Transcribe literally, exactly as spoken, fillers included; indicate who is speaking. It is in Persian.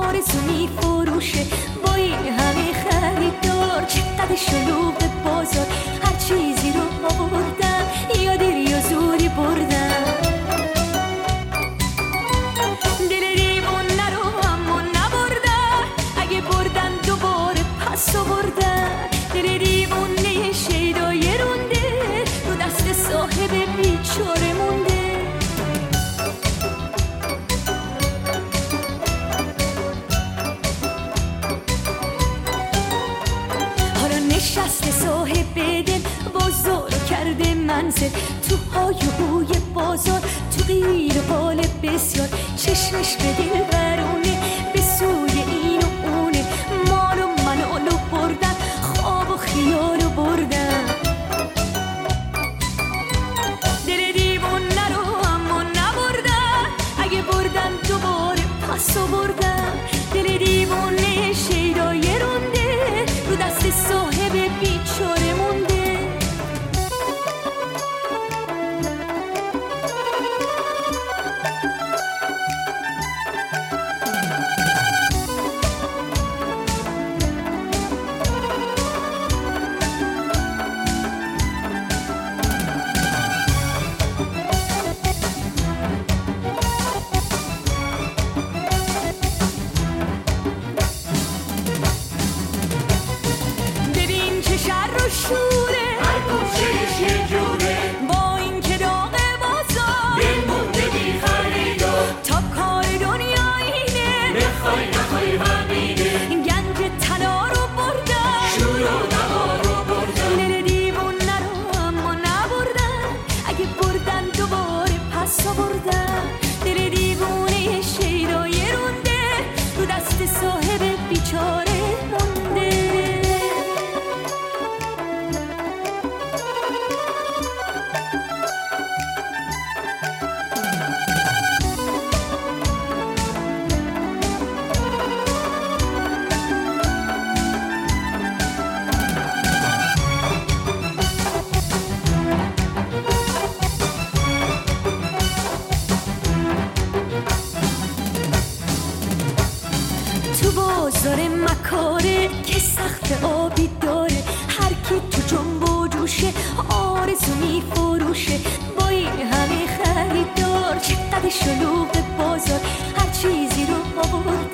Speaker 1: آرزو میفروشه با این همه خریدار. چقدر شلوغ بازار، هر چیزی رو آوردم یا دیر یا زوری بردم. دل دیوونه رو اما نبردن، اگه بردن دوباره پس آوردن. دل دیوونه شیدای رونده رو دست صاحب بیچاره مونده. نشسته صاحب دل بازار کرده منزل، تو های بوی بازار، تو غیر حال بسیار. چشمش به دل برونه، به سوی این و اونه. مال و منالو بردن، خواب و خیالو بردن. دل دیوونه رو اما نبردن، اگه بردن دوباره پس آوردن. دل دیوونه شیدای رونده رو دست صاحب بیچاره مونده. شوره
Speaker 2: هر گوشهش یه جوره،
Speaker 1: با این که داغ بازار
Speaker 2: دل مونده بی خریدار.
Speaker 1: تا کار دنیا اینه،
Speaker 2: بخوای نخوای همینه.
Speaker 1: گنج طلا رو بردن،
Speaker 2: شور و نوار رو بردن.
Speaker 1: دل دیوونه رو اما نبردن، اگه بردن دوباره پس آوردن. دل دیوونه شیدای رونده رو دست صاحب بیچاره مونده. تو بازار مکاره که سقف آبی داره، هر کی تو جنب و جوشه آرزو میفروشه با این همه خریدار. چقدر شلوغ بازار، هر چیزی رو آورد